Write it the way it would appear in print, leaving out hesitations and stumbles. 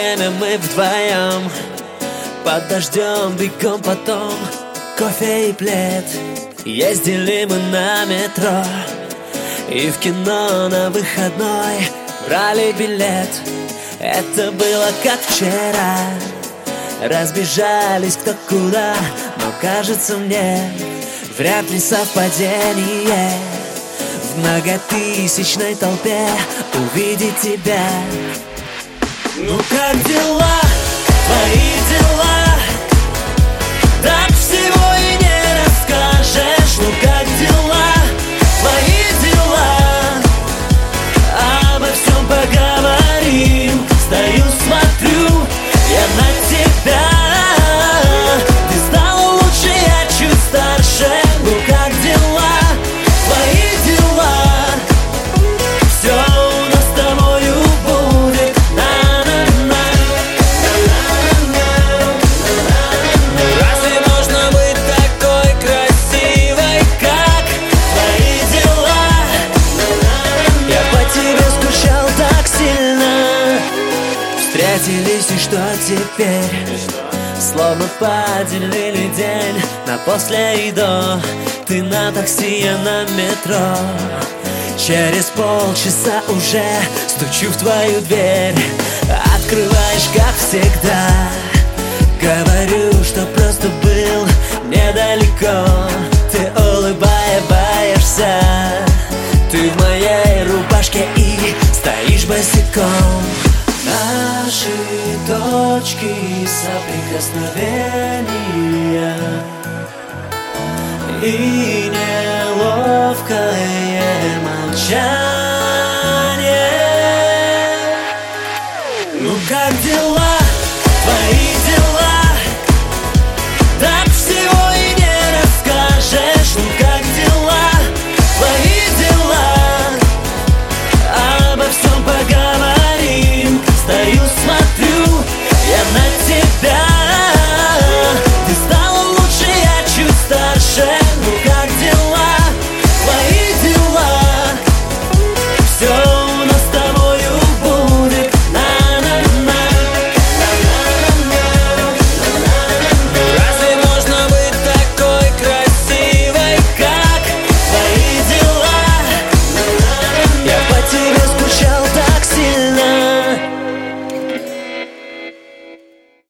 время мы вдвоем, под дождем, бегом потом, кофе и плед. Ездили мы на метро и в кино на выходной брали билет. Это было как вчера, разбежались кто куда, но кажется мне, вряд ли совпадение в многотысячной толпе увидеть тебя. Ну как дела, твои дела? Так всего и не расскажешь. Ну как дела, твои дела? Обо всем поговорим. Стою, смотрю я на тебя. Ты стала лучше, я чуть старше. Ну как дела, твои дела? Все у нас с тобою будет. Разве можно быть такой красивой, как твои дела? Я по тебе скучал так сильно. Встретились, и что теперь? Словно поделили день на после и до. Ты на такси, я на метро. Через полчаса уже стучу в твою дверь. Открываешь, как всегда. Говорю, что просто был недалеко. Ты улыбаешься. Ты в моей рубашке и стоишь босиком. Наши точки соприкосновения и неловкое молчание. Ну как дела?